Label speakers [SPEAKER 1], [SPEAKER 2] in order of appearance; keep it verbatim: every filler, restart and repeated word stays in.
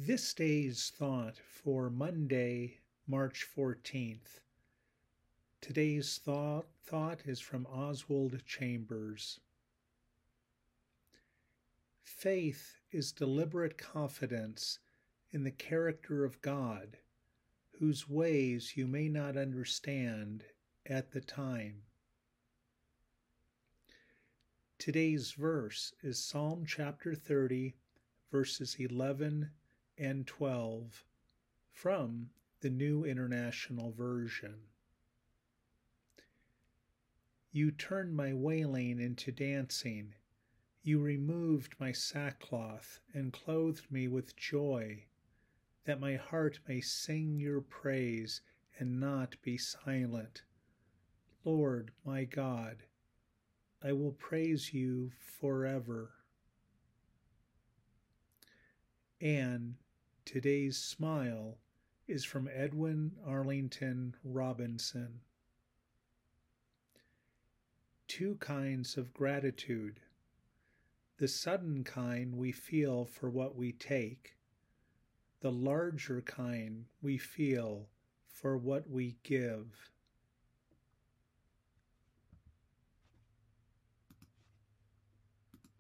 [SPEAKER 1] This day's thought for Monday, March fourteenth. Today's thought, thought is from Oswald Chambers. Faith is deliberate confidence in the character of God, whose ways you may not understand at the time. Today's verse is Psalm chapter thirty, verses eleven and twelve, from the New International Version. You turned my wailing into dancing. You removed my sackcloth and clothed me with joy, that my heart may sing your praise and not be silent. Lord, my God, I will praise you forever. And today's smile is from Edwin Arlington Robinson. Two kinds of gratitude. The sudden kind we feel for what we take. The larger kind we feel for what we give.